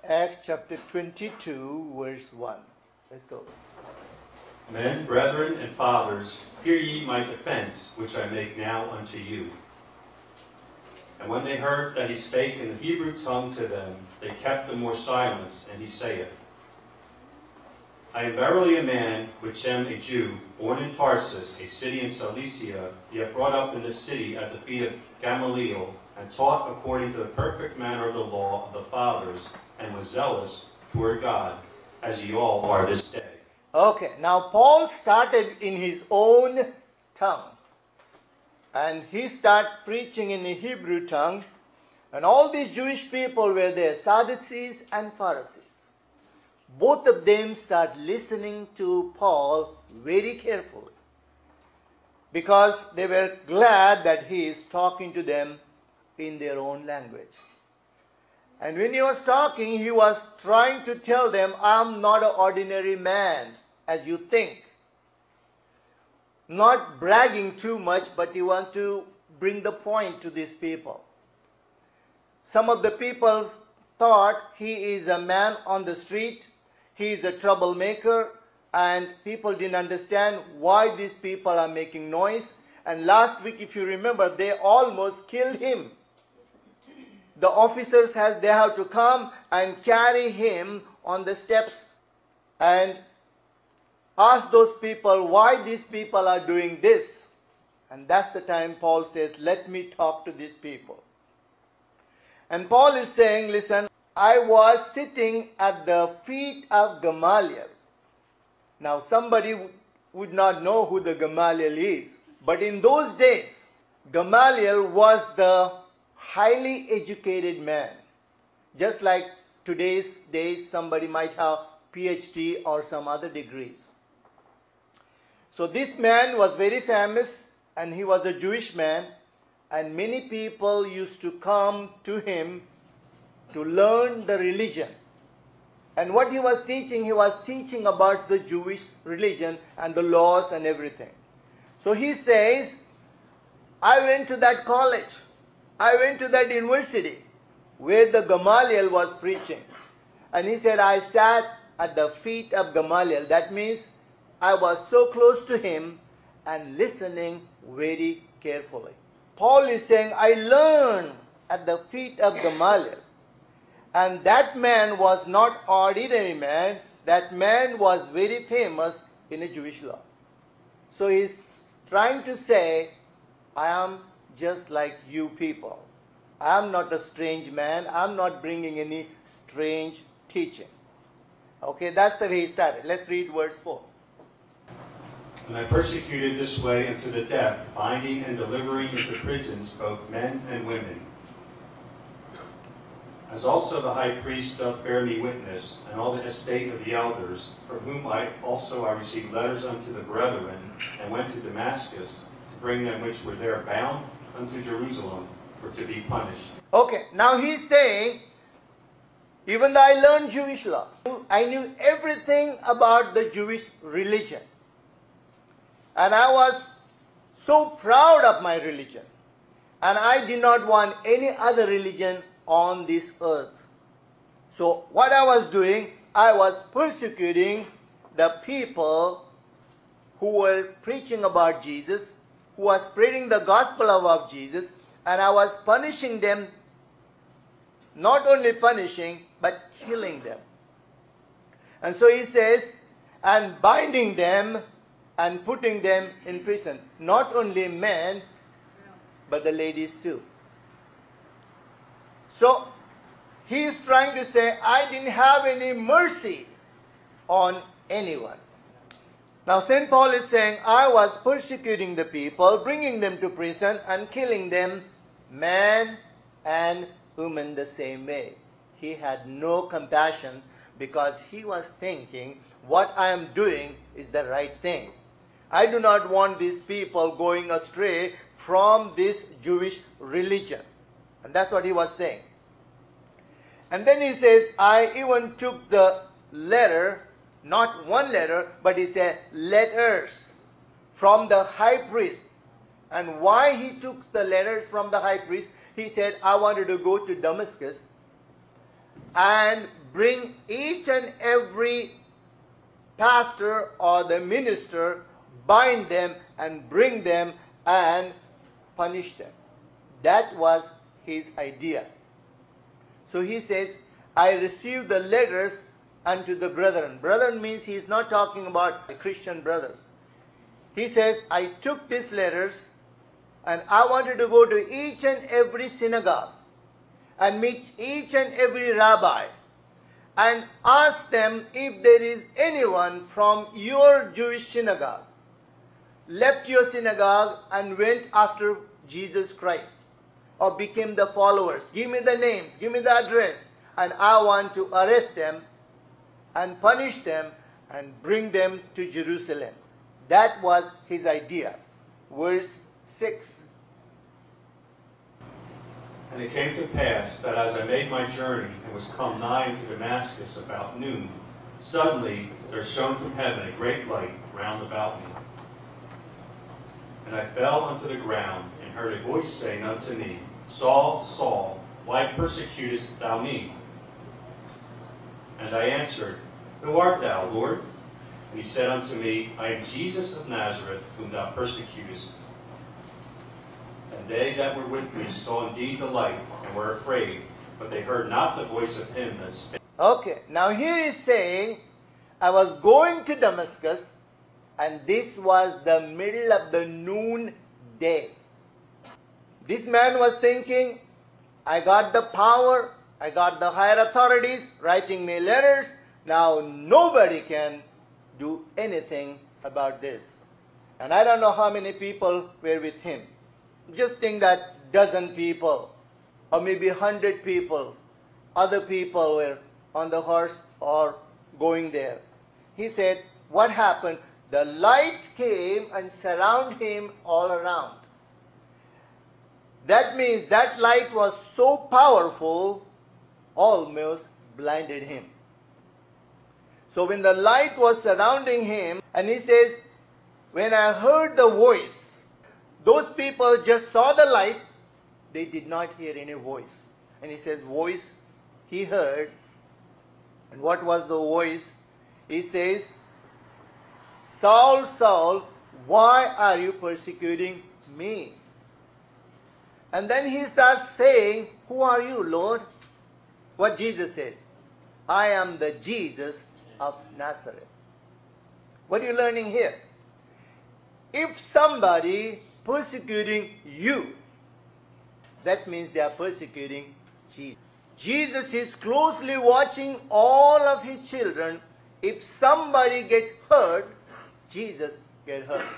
Acts chapter 22, verse 1. Let's go. Men, brethren, and fathers, hear ye my defense, which I make now unto you. And when they heard that he spake in the Hebrew tongue to them, they kept the more silence, and he saith, I am verily a man, which am a Jew, born in Tarsus, a city in Cilicia, yet brought up in this city at the feet of Gamaliel, and taught according to the perfect manner of the law of the fathers, and was zealous toward God, as ye all are this day. Okay, now Paul started in his own tongue. And he starts preaching in the Hebrew tongue. And all these Jewish people were there, Sadducees and Pharisees. Both of them start listening to Paul very carefully, because they were glad that he is talking to them in their own language. And when he was talking, he was trying to tell them, I'm not an ordinary man, as you think. Not bragging too much, but he wants to bring the point to these people. Some of the people thought he is a man on the street, he is a troublemaker, and people didn't understand why these people are making noise. And last week, if you remember, they almost killed him. The officers they have to come and carry him on the steps and ask those people why these people are doing this. And that's the time Paul says, let me talk to these people. And Paul is saying, listen, I was sitting at the feet of Gamaliel. Now somebody would not know who the Gamaliel is. But in those days, Gamaliel was the highly educated man. Just like today's days, somebody might have PhD or some other degrees. So this man was very famous, and he was a Jewish man, and many people used to come to him to learn the religion. And what he was teaching about the Jewish religion and the laws and everything. So he says, I went to that college, I went to that university where the Gamaliel was preaching. And he said, I sat at the feet of Gamaliel. That means I was so close to him and listening very carefully. Paul is saying, I learned at the feet of Gamaliel. And that man was not ordinary man. That man was very famous in the Jewish law. So he's trying to say, I am just like you people. I am not a strange man. I am not bringing any strange teaching. Okay, that's the way he started. Let's read verse 4. And I persecuted this way unto the death, binding and delivering into prisons both men and women. As also the high priest doth bear me witness, and all the estate of the elders, from whom I received letters unto the brethren, and went to Damascus to bring them which were there bound unto Jerusalem, for to be punished. Okay, now he's saying, even though I learned Jewish law, I knew everything about the Jewish religion. And I was so proud of my religion. And I did not want any other religion on this earth. So what I was doing, I was persecuting the people who were preaching about Jesus, who was spreading the gospel about Jesus, and I was punishing them, not only punishing, but killing them. And so he says, and binding them and putting them in prison. Not only men, but the ladies too. So he is trying to say, I didn't have any mercy on anyone. Now St. Paul is saying, I was persecuting the people, bringing them to prison and killing them, man and woman the same way. He had no compassion, because he was thinking, what I am doing is the right thing. I do not want these people going astray from this Jewish religion. And that's what he was saying. And then he says, I even took the letter, not one letter, but he said letters from the high priest. And why he took the letters from the high priest? He said, I wanted to go to Damascus and bring each and every pastor or the minister, bind them and bring them and punish them. That was his idea. So he says, I received the letters unto the brethren. Brethren means he is not talking about the Christian brothers. He says, I took these letters and I wanted to go to each and every synagogue and meet each and every rabbi and ask them if there is anyone from your Jewish synagogue left your synagogue and went after Jesus Christ or became the followers. Give me the names, give me the address, and I want to arrest them and punish them and bring them to Jerusalem. That was his idea. Verse 6. And it came to pass that as I made my journey and was come nigh unto Damascus about noon, suddenly there shone from heaven a great light round about me. And I fell unto the ground, and heard a voice saying unto me, Saul, Saul, why persecutest thou me? And I answered, Who art thou, Lord? And he said unto me, I am Jesus of Nazareth, whom thou persecutest. And they that were with me saw indeed the light, and were afraid, but they heard not the voice of him that spake. Okay, now here is saying, I was going to Damascus, and this was the middle of the noon day. This man was thinking, I got the power, I got the higher authorities writing me letters, now nobody can do anything about this. And I don't know how many people were with him. Just think that dozen people, or maybe 100 people, other people were on the horse or going there. He said, what happened? The light came and surrounded him all around. That means that light was so powerful, almost blinded him. So when the light was surrounding him, and he says, when I heard the voice, those people just saw the light, they did not hear any voice. And he says, voice he heard. And what was the voice? He says, Saul, Saul, why are you persecuting me? And then he starts saying, who are you, Lord? What Jesus says, I am the Jesus of Nazareth. What are you learning here? If somebody persecuting you, that means they are persecuting Jesus. Jesus is closely watching all of his children. If somebody gets hurt, Jesus gets hurt.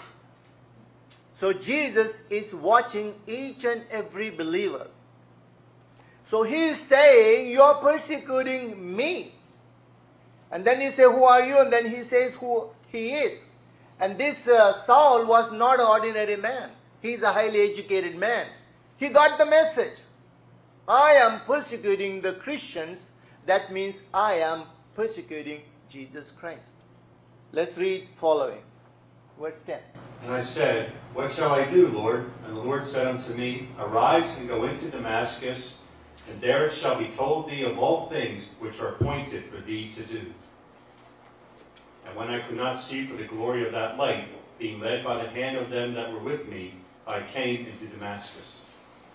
So Jesus is watching each and every believer. So he is saying, you are persecuting me. And then he says, who are you? And then he says who he is. And this Saul was not an ordinary man. He is a highly educated man. He got the message. I am persecuting the Christians. That means I am persecuting Jesus Christ. Let's read following. Verse 10. And I said, What shall I do, Lord? And the Lord said unto me, Arise and go into Damascus, and there it shall be told thee of all things which are appointed for thee to do. And when I could not see for the glory of that light, being led by the hand of them that were with me, I came into Damascus.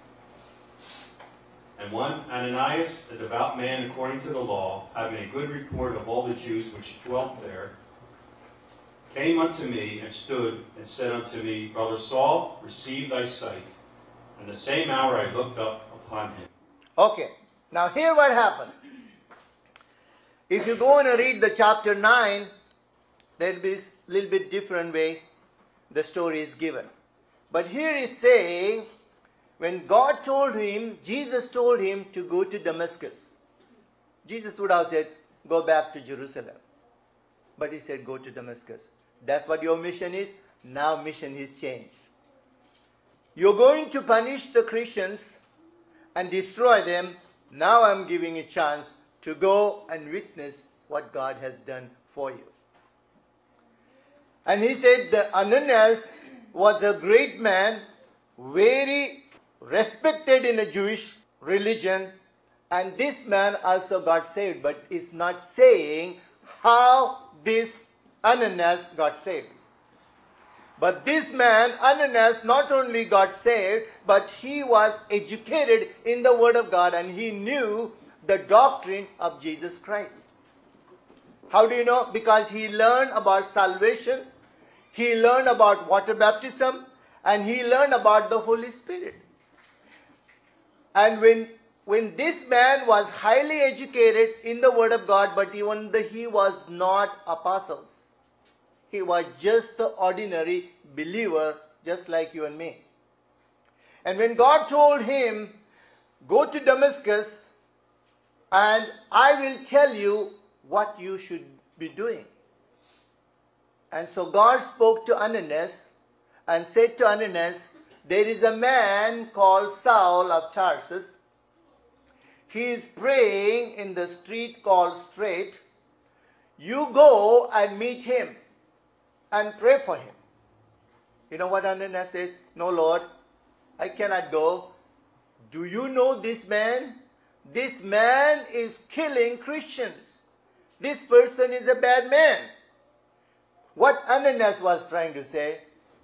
And one Ananias, a devout man according to the law, having a good report of all the Jews which dwelt there, came unto me and stood and said unto me, Brother Saul, receive thy sight. And the same hour I looked up upon him. Okay, now here what happened. If you go and read the chapter 9, there will be a little bit different way the story is given. But here is saying, when God told him, Jesus told him to go to Damascus. Jesus would have said, go back to Jerusalem. But he said, go to Damascus. That's what your mission is. Now mission is changed. You're going to punish the Christians and destroy them. Now I'm giving you a chance to go and witness what God has done for you. And he said that Ananias was a great man, very respected in the Jewish religion, And this man also got saved, but is not saying how this Ananias got saved. But this man, Ananias, not only got saved, but he was educated in the Word of God and he knew the doctrine of Jesus Christ. How do you know? Because he learned about salvation, he learned about water baptism, and he learned about the Holy Spirit. And when this man was highly educated in the Word of God, but even though he was not apostles, he was just the ordinary believer, just like you and me. And when God told him, go to Damascus and I will tell you what you should be doing. And so God spoke to Ananias and said to Ananias, there is a man called Saul of Tarsus. He is praying in the street called Straight. You go and meet him and pray for him. You know what Ananias says? No, Lord, I cannot go. Do you know this man? This man is killing Christians. This person is a bad man. What Ananias was trying to say,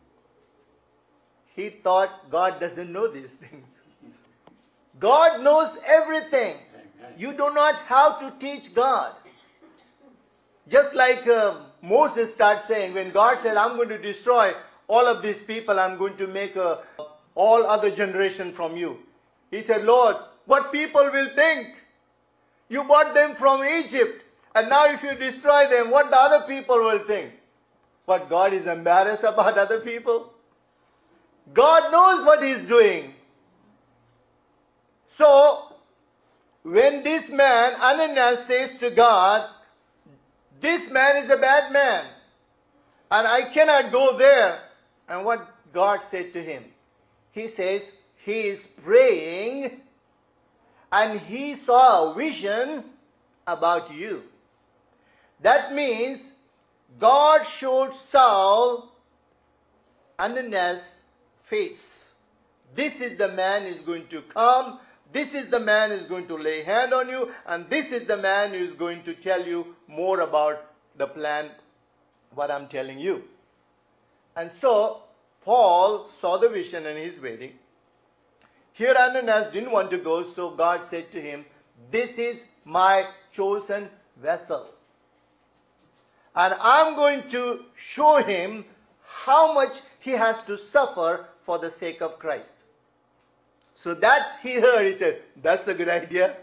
he thought God doesn't know these things. God knows everything. You do not have to teach God. Just like Moses starts saying, when God said, I'm going to destroy all of these people, I'm going to make all other generation from you. He said, Lord, what people will think? You brought them from Egypt, and now if you destroy them, what the other people will think? But God is embarrassed about other people? God knows what He's doing. So, when this man, Ananias, says to God, this man is a bad man, and I cannot go there. And what God said to him? He says, he is praying, and he saw a vision about you. That means, God showed Saul Ananias' face. This is the man who is going to come. This is the man who is going to lay hand on you. And this is the man who is going to tell you more about the plan, what I'm telling you. And so, Paul saw the vision and he's waiting. Here Ananias didn't want to go, so God said to him, this is my chosen vessel. And I'm going to show him how much he has to suffer for the sake of Christ. So that he heard, he said, that's a good idea.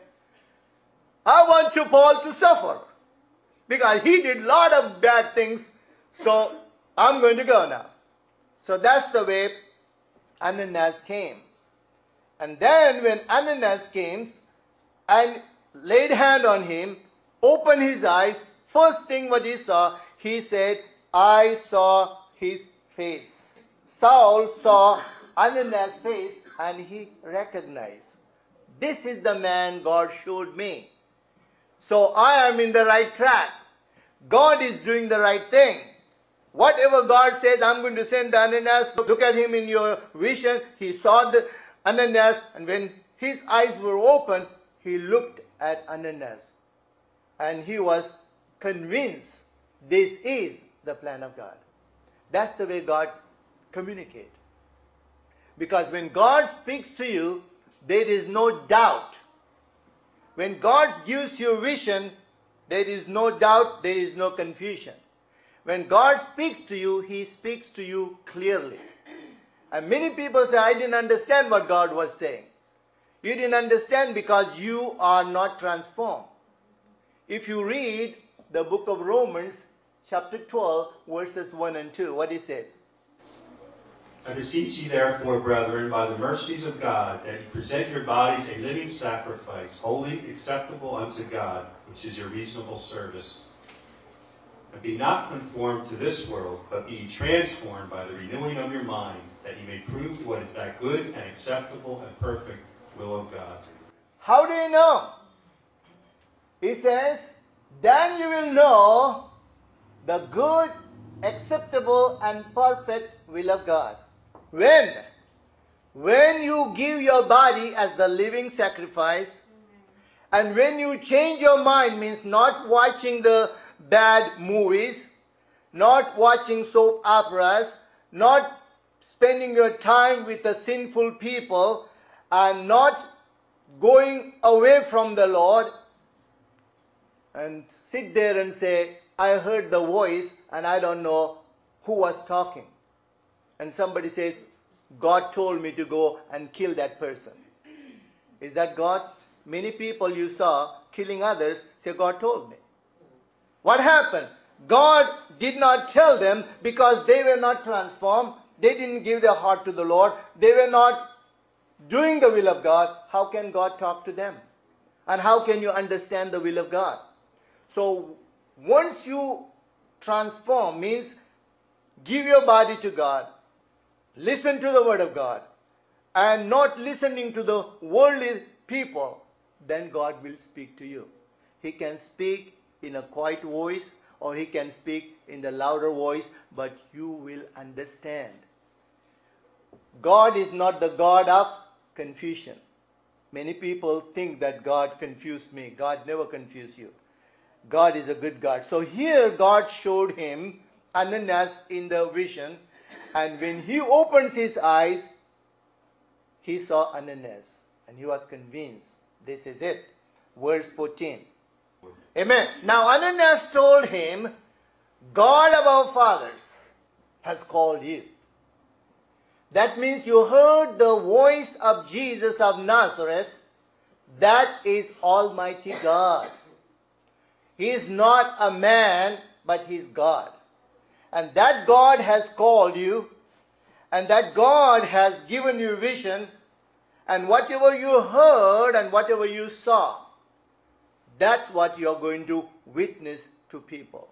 I want Paul to suffer. Because he did a lot of bad things, so I'm going to go now. So that's the way Ananias came. And then when Ananias came and laid hand on him, opened his eyes, first thing what he saw, he said, I saw his face. Saul saw Ananias' face and he recognized, this is the man God showed me. So I am in the right track. God is doing the right thing. Whatever God says, I'm going to send Ananias, look at him in your vision. He saw the Ananias, and when his eyes were open, he looked at Ananias. And he was convinced this is the plan of God. That's the way God communicates. Because when God speaks to you, there is no doubt. When God gives you a vision, there is no doubt, there is no confusion. When God speaks to you, He speaks to you clearly. And many people say, I didn't understand what God was saying. You didn't understand because you are not transformed. If you read the book of Romans, chapter 12, verses 1 and 2, what it says? I beseech you therefore, brethren, by the mercies of God, that you present your bodies a living sacrifice, holy, acceptable unto God, which is your reasonable service. And be not conformed to this world, but be transformed by the renewing of your mind, that you may prove what is that good and acceptable and perfect will of God. How do you know? He says, then you will know the good, acceptable, and perfect will of God. When you give your body as the living sacrifice, And when you change your mind, means not watching the bad movies, not watching soap operas, not spending your time with the sinful people, and not going away from the Lord, and sit there and say, I heard the voice and I don't know who was talking. And somebody says, God told me to go and kill that person. Is that God? Many people you saw killing others say, God told me. What happened? God did not tell them because they were not transformed. They didn't give their heart to the Lord. They were not doing the will of God. How can God talk to them? And how can you understand the will of God? So once you transform, means give your body to God, listen to the word of God, and not listening to the worldly people, then God will speak to you. He can speak in a quiet voice or he can speak in the louder voice, but you will understand. God is not the God of confusion. Many people think that God confused me. God never confused you. God is a good God. So here God showed him Ananias in the vision, and when he opens his eyes, he saw Ananias and he was convinced. This is it. Verse 14. Amen. Now Ananias told him, God of our fathers has called you. That means you heard the voice of Jesus of Nazareth. That is Almighty God. He is not a man, but he is God. And that God has called you, and that God has given you vision, and whatever you heard and whatever you saw, that's what you are going to witness to people.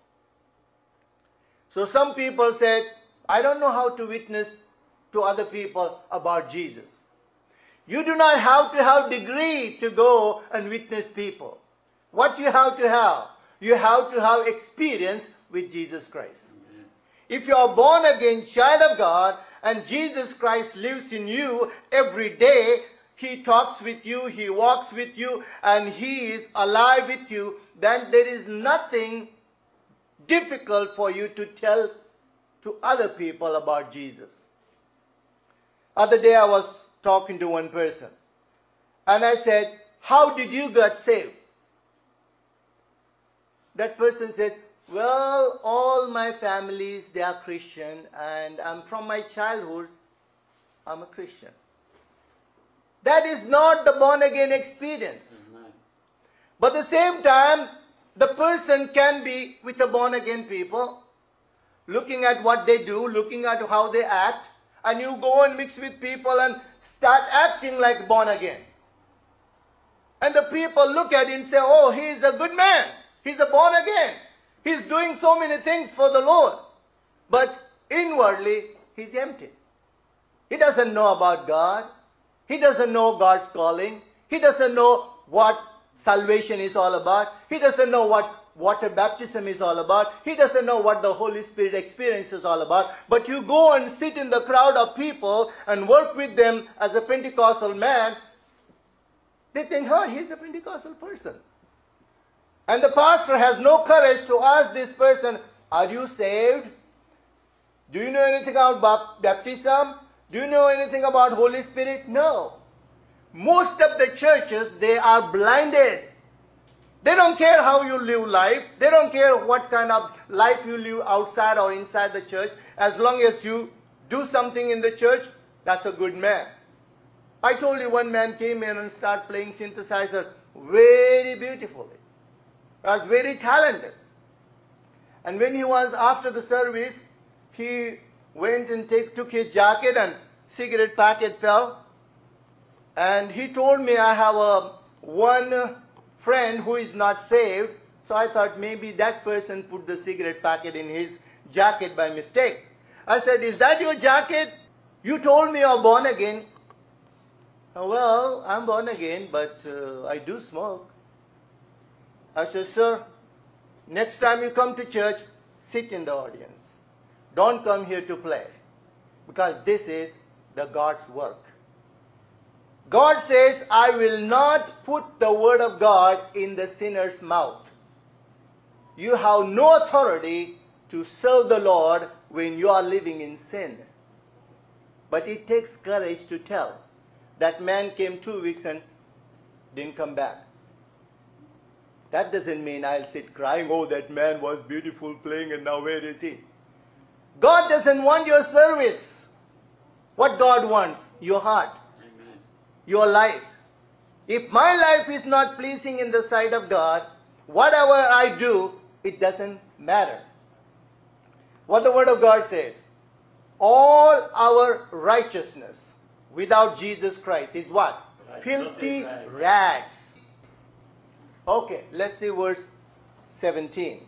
So some people said, I don't know how to witness to other people about Jesus. You do not have to have degree to go and witness people. What you have to have? You have to have experience with Jesus Christ. Amen. If you are born again child of God and Jesus Christ lives in you every day, he talks with you, he walks with you, and he is alive with you, then there is nothing difficult for you to tell to other people about Jesus. Other day I was talking to one person and I said, how did you get saved? That person said, well, all my families, they are Christian, and I'm from my childhood, I'm a Christian. That is not the born again experience. But at the same time, the person can be with the born again people, looking at what they do, looking at how they act, and you go and mix with people and start acting like born again. And the people look at him and say, oh, he is a good man. He's a born again. He's doing so many things for the Lord. But inwardly, he's empty. He doesn't know about God. He doesn't know God's calling. He doesn't know what salvation is all about. He doesn't know what water baptism is all about. He doesn't know what the Holy Spirit experience is all about. But you go and sit in the crowd of people and work with them as a Pentecostal man, they think, oh, he's a Pentecostal person. And the pastor has no courage to ask this person, are you saved? Do you know anything about baptism? Do you know anything about Holy Spirit? No. Most of the churches, they are blinded. They don't care how you live life. They don't care what kind of life you live outside or inside the church. As long as you do something in the church, that's a good man. I told you one man came in and started playing synthesizer very beautifully. He was very talented. And when he was after the service, he went and took his jacket and cigarette packet fell. And he told me, I have one friend who is not saved. So I thought maybe that person put the cigarette packet in his jacket by mistake. I said, is that your jacket? You told me you're born again. Well, I'm born again, but I do smoke. I said, sir, next time you come to church, sit in the audience. Don't come here to play. Because this is the God's work. God says, I will not put the word of God in the sinner's mouth. You have no authority to serve the Lord when you are living in sin. But it takes courage to tell. That man came 2 weeks and didn't come back. That doesn't mean I'll sit crying, oh, that man was beautiful playing and now where is he? God doesn't want your service. What God wants? Your heart. Amen. Your life. If my life is not pleasing in the sight of God, whatever I do, it doesn't matter. What the Word of God says, all our righteousness without Jesus Christ is what? Right. Filthy Rags. rags. Okay, let's see verse 17.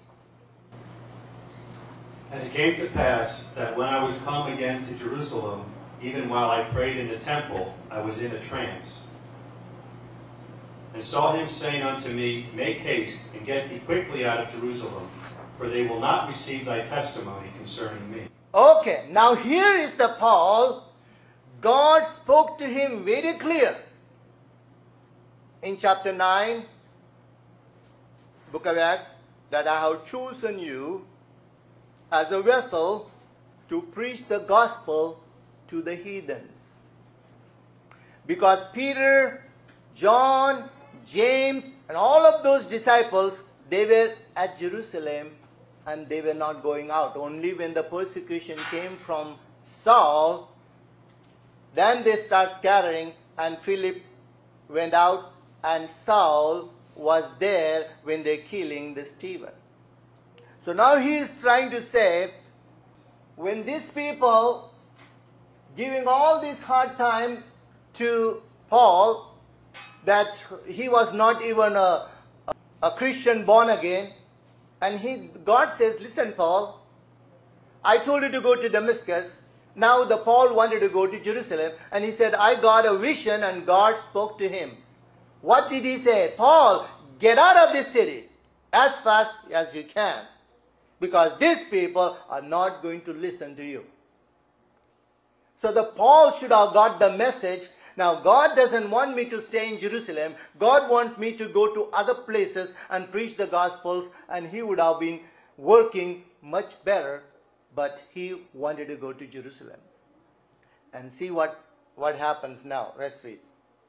And it came to pass that when I was come again to Jerusalem, even while I prayed in the temple, I was in a trance, and saw him saying unto me, Make haste, and get thee quickly out of Jerusalem, for they will not receive thy testimony concerning me. Okay, now here is the Paul. God spoke to him very clear. In chapter 9, book of Acts, that I have chosen you as a vessel to preach the gospel to the heathens. Because Peter, John, James, and all of those disciples, they were at Jerusalem and they were not going out. Only when the persecution came from Saul, then they start scattering, and Philip went out and Saul was there when they're killing the Stephen. So now he is trying to say, when these people giving all this hard time to Paul, that he was not even a Christian born again, and God says, listen Paul, I told you to go to Damascus. Now the Paul wanted to go to Jerusalem, and he said, I got a vision, and God spoke to him. What did he say? Paul, get out of this city as fast as you can, because these people are not going to listen to you. So the Paul should have got the message. Now God doesn't want me to stay in Jerusalem. God wants me to go to other places and preach the gospels, and he would have been working much better, but he wanted to go to Jerusalem. And see what happens now. Let's read.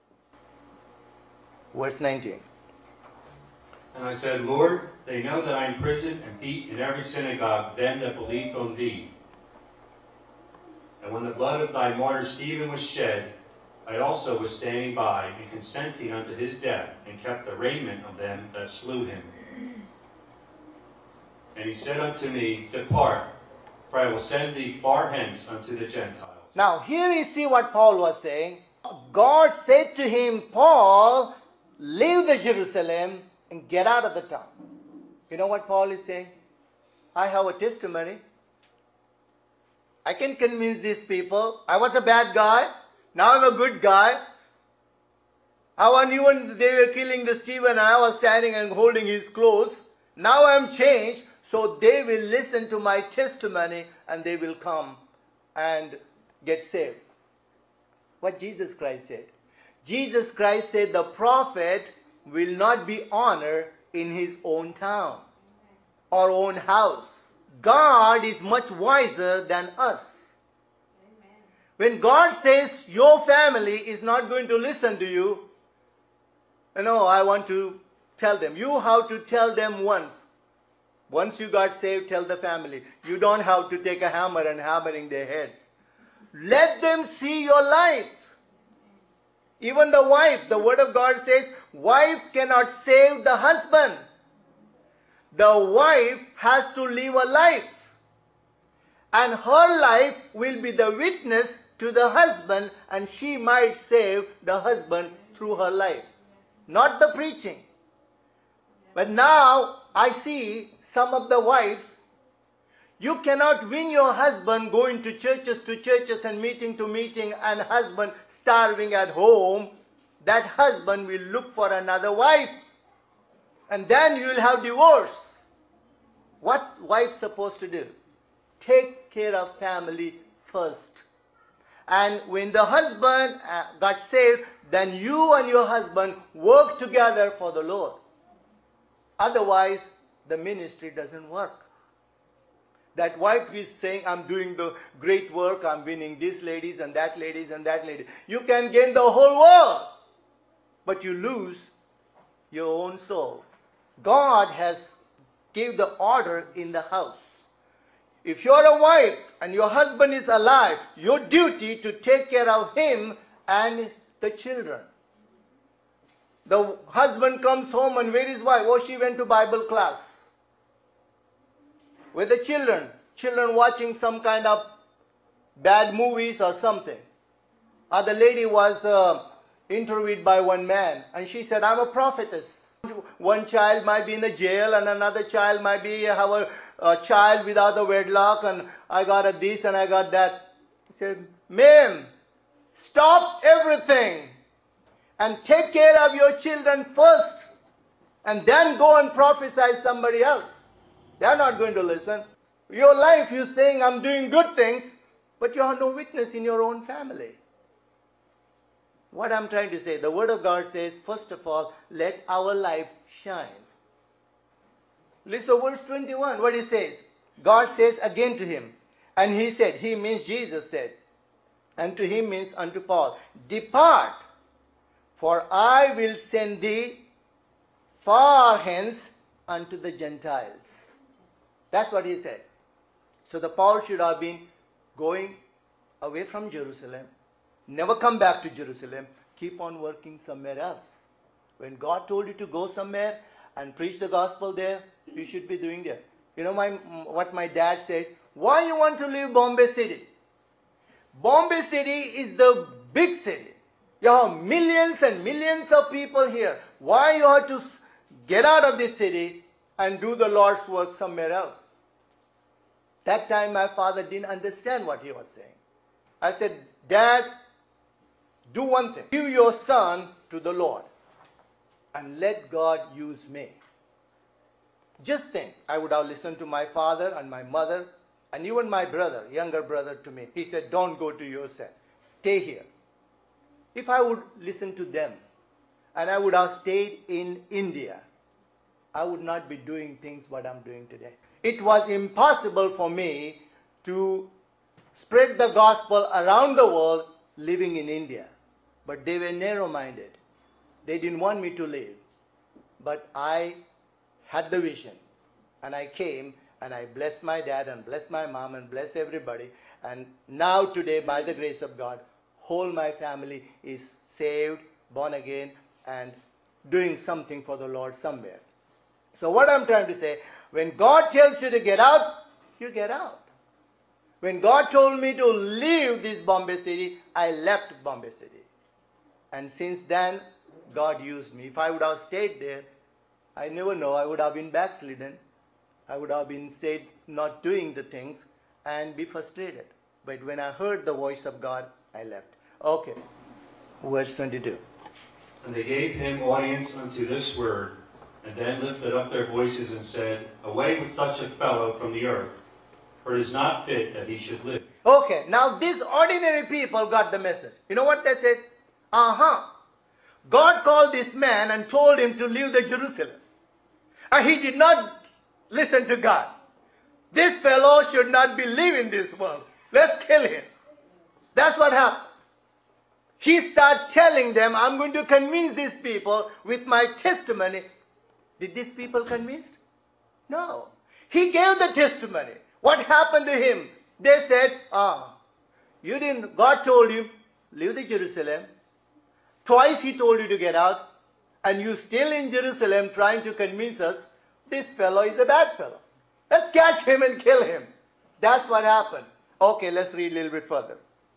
Verse 19. And I said, Lord, they know that I imprison and beat in every synagogue them that believed on thee. And when the blood of thy martyr Stephen was shed, I also was standing by and consenting unto his death, and kept the raiment of them that slew him. And he said unto me, Depart, for I will send thee far hence unto the Gentiles. Now here you see what Paul was saying. God said to him, Paul, leave the Jerusalem and get out of the town. You know what Paul is saying? I have a testimony. I can convince these people. I was a bad guy. Now I'm a good guy. Even they were killing the Stephen and I was standing and holding his clothes. Now I'm changed. So they will listen to my testimony and they will come and get saved. What Jesus Christ said. Jesus Christ said the prophet will not be honored in his own town or own house. God is much wiser than us. When God says your family is not going to listen to you, I want to tell them. You have to tell them once. Once you got saved, tell the family. You don't have to take a hammer and hammering their heads. Let them see your life. Even the wife, the word of God says, wife cannot save the husband. The wife has to live a life. And her life will be the witness to the husband, and she might save the husband through her life. Not the preaching. But now I see some of the wives, you cannot win your husband going to churches and meeting to meeting, and husband starving at home. That husband will look for another wife. And then you will have divorce. What's wife supposed to do? Take care of family first. And when the husband got saved, then you and your husband work together for the Lord. Otherwise, the ministry doesn't work. That wife is saying, I'm doing the great work, I'm winning these ladies and that ladies and that lady. You can gain the whole world, but you lose your own soul. God has gave the order in the house. If you're a wife and your husband is alive, your duty to take care of him and the children. The husband comes home and where is wife? Oh, she went to Bible class. With the children watching some kind of bad movies or something. The lady was interviewed by one man and she said, I'm a prophetess. One child might be in a jail and another child might be have a child without a wedlock and I got this and I got that. He said, ma'am, stop everything and take care of your children first and then go and prophesy somebody else. They are not going to listen. Your life, you're saying, I'm doing good things, but you have no witness in your own family. What I'm trying to say, the Word of God says, first of all, let our life shine. Listen to verse 21, what he says. God says again to him, and he said, he means Jesus said, and to him means unto Paul, depart, for I will send thee far hence unto the Gentiles. That's what he said. So the Paul should have been going away from Jerusalem, never come back to Jerusalem, keep on working somewhere else. When God told you to go somewhere and preach the gospel there, you should be doing that. You know what my dad said? Why you want to leave Bombay City? Bombay City is the big city. You have millions and millions of people here. Why you have to get out of this city and do the Lord's work somewhere else? That time my father didn't understand what he was saying. I said, Dad, do one thing. Give your son to the Lord and let God use me. Just think, I would have listened to my father and my mother and even my brother, younger brother to me. He said, don't go to your son. Stay here. If I would listen to them and I would have stayed in India, I would not be doing things what I'm doing today. It was impossible for me to spread the gospel around the world living in India. But they were narrow-minded. They didn't want me to live. But I had the vision. And I came and I blessed my dad and blessed my mom and blessed everybody. And now today, by the grace of God, whole my family is saved, born again, and doing something for the Lord somewhere. So what I'm trying to say, when God tells you to get out, you get out. When God told me to leave this Bombay City, I left Bombay City. And since then, God used me. If I would have stayed there, I never know, I would have been backslidden. I would have been stayed not doing the things and be frustrated. But when I heard the voice of God, I left. Okay, verse 22. And they gave him audience unto this word, and then lifted up their voices and said, away with such a fellow from the earth, for it is not fit that he should live. Okay, now these ordinary people got the message. You know what they said? God called this man and told him to leave the Jerusalem. And he did not listen to God. This fellow should not be living this world. Let's kill him. That's what happened. He started telling them, I'm going to convince these people with my testimony. Did these people convinced? No. He gave the testimony. What happened to him? They said, you didn't, God told you, leave the Jerusalem. Twice he told you to get out. And you still in Jerusalem trying to convince us, this fellow is a bad fellow. Let's catch him and kill him. That's what happened. Okay, let's read a little bit further.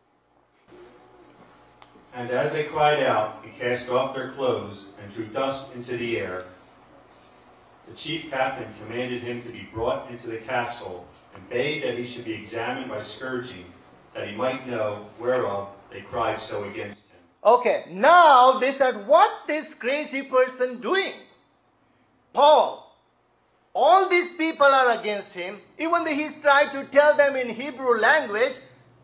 And as they cried out, he cast off their clothes and threw dust into the air. The chief captain commanded him to be brought into the castle and bade that he should be examined by scourging, that he might know whereof they cried so against him. Okay, now they said, what this crazy person doing? Paul, all these people are against him. Even though he's trying to tell them in Hebrew language,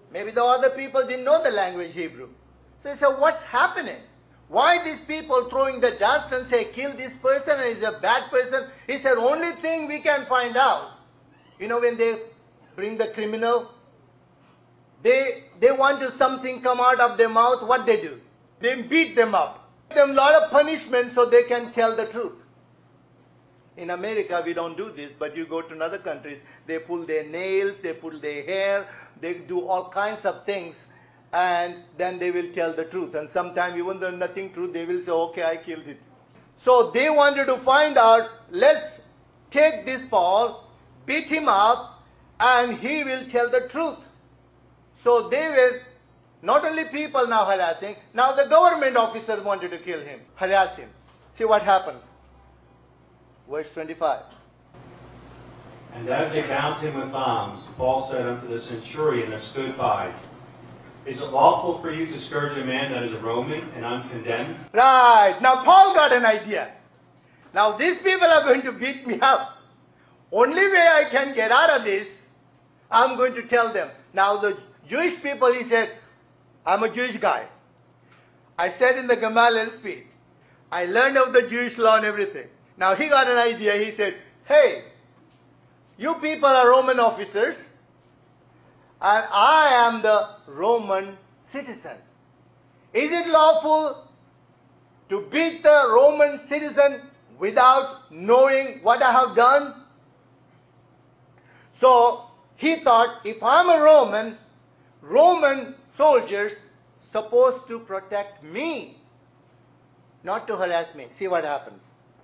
Maybe the other people didn't know the language Hebrew. So he said, what's happening? Why these people throwing the dust and say, kill this person and he's a bad person? He said, only thing we can find out. You know, when they bring the criminal, they want to something come out of their mouth, what they do? They beat them up. Give them a lot of punishment so they can tell the truth. In America, we don't do this, but you go to other countries, they pull their nails, they pull their hair, they do all kinds of things, and then they will tell the truth. And sometimes, even though nothing true, they will say, okay, I killed it. So they wanted to find out, let's take this Paul, beat him up, and he will tell the truth. So they were not only people now harassing, now the government officers wanted to kill him, harass him. See what happens. Verse 25. And as they bound him with thongs, Paul said unto the centurion that stood by, Is it lawful for you to scourge a man that is a Roman and uncondemned? Right. Now Paul got an idea. Now these people are going to beat me up. Only way I can get out of this, I'm going to tell them. Now the Jewish people, he said, I'm a Jewish guy. I said in the Gamaliel speech, I learned of the Jewish law and everything. Now he got an idea. He said, hey, you people are Roman officers, and I am the Roman citizen. Is it lawful to beat the Roman citizen without knowing what I have done? So he thought, if I'm a Roman soldiers supposed to protect me, not to harass me. See what happens.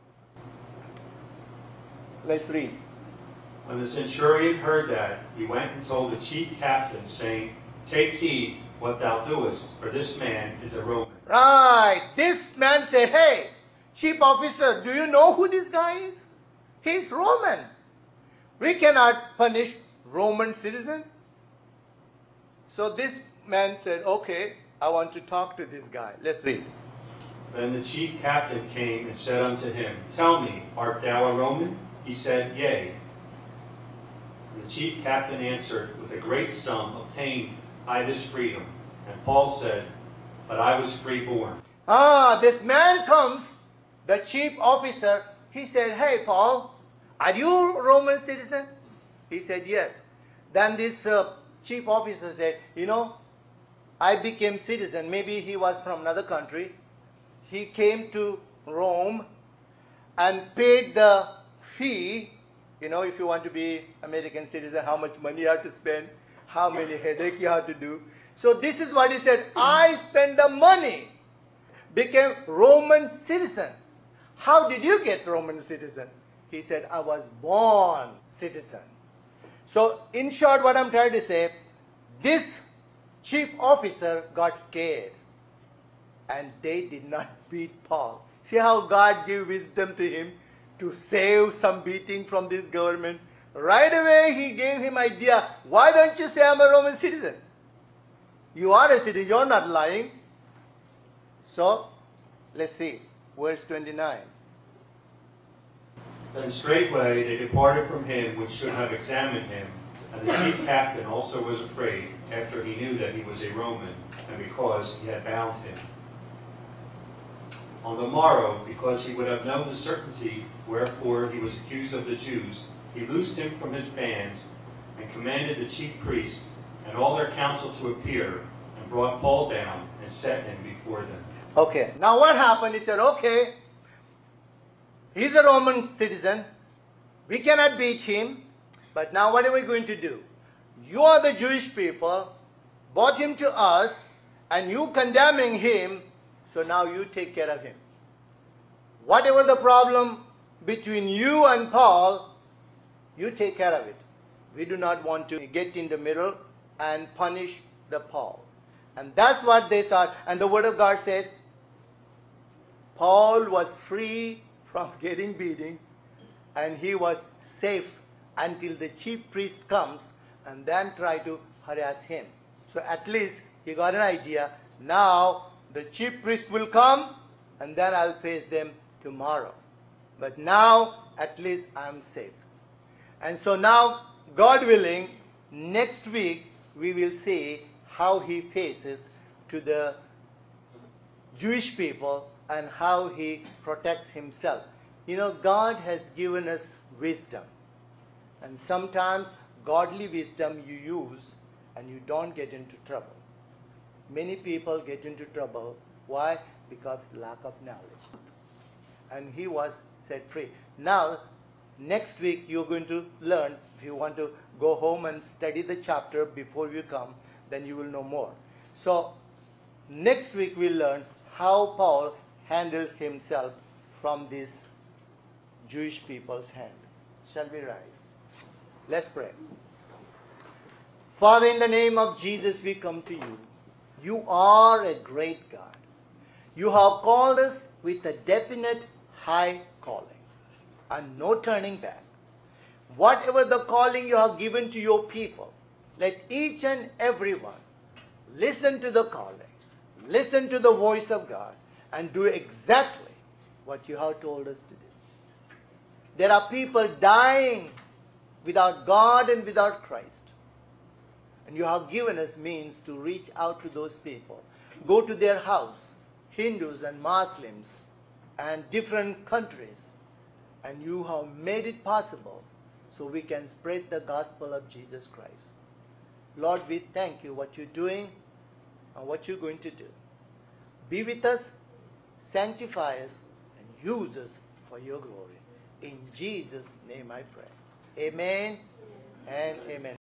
Let's read. When the centurion heard that, he went and told the chief captain, saying, Take heed what thou doest, for this man is a Roman. Right. This man said, hey, chief officer, do you know who this guy is? He's Roman. We cannot punish Roman citizen. So this man said, okay, I want to talk to this guy. Let's read. Then the chief captain came and said unto him, Tell me, art thou a Roman? He said, Yea. And the chief captain answered, With a great sum obtained I this freedom. And Paul said, But I was freeborn. This man comes, the chief officer, he said, hey Paul, are you a Roman citizen? He said, yes. Then this chief officer said, you know, I became citizen. Maybe he was from another country. He came to Rome and paid the fee. You know, if you want to be American citizen, how much money you have to spend, how many headache you have to do. So this is what he said, I spent the money, became Roman citizen. How did you get Roman citizen? He said, I was born citizen. So in short, what I'm trying to say, this chief officer got scared and they did not beat Paul. See how God gave wisdom to him to save some beating from this government. Right away he gave him idea, why don't you say I'm a Roman citizen? You are a citizen, you're not lying. So let's see, verse 29. Then straightway they departed from him which should have examined him, and the chief captain also was afraid, after he knew that he was a Roman, and because he had bound him. On the morrow, because he would have known the certainty wherefore he was accused of the Jews, he loosed him from his bands, and commanded the chief priests and all their council to appear, and brought Paul down, and set him before them. Okay, now what happened? He said, okay, he's a Roman citizen. We cannot beat him. But now what are we going to do? You are the Jewish people, brought him to us, and you condemning him, so now you take care of him. Whatever the problem between you and Paul, you take care of it. We do not want to get in the middle and punish the Paul. And that's what they saw. And the word of God says, Paul was free from getting beating, and he was safe until the chief priest comes and then try to harass him. So at least he got an idea. Now the chief priest will come and then I'll face them tomorrow. But now at least I'm safe. And so now, God willing, next week we will see how he faces to the Jewish people and how he protects himself. You know, God has given us wisdom. And sometimes godly wisdom you use and you don't get into trouble. Many people get into trouble. Why? Because lack of knowledge. And he was set free. Now, next week you're going to learn. If you want to go home and study the chapter before you come, then you will know more. So, next week we'll learn how Paul handles himself from these Jewish people's hand. Shall we rise? Let's pray. Father, in the name of Jesus, we come to you. You are a great God. You have called us with a definite high calling and no turning back. Whatever the calling you have given to your people, let each and every one listen to the calling, listen to the voice of God, and do exactly what you have told us to do. There are people dying without God and without Christ. And you have given us means to reach out to those people. Go to their house, Hindus and Muslims and different countries. And you have made it possible so we can spread the gospel of Jesus Christ. Lord, we thank you what you're doing and what you're going to do. Be with us, sanctify us, and use us for your glory. In Jesus' name I pray. Amen and amen.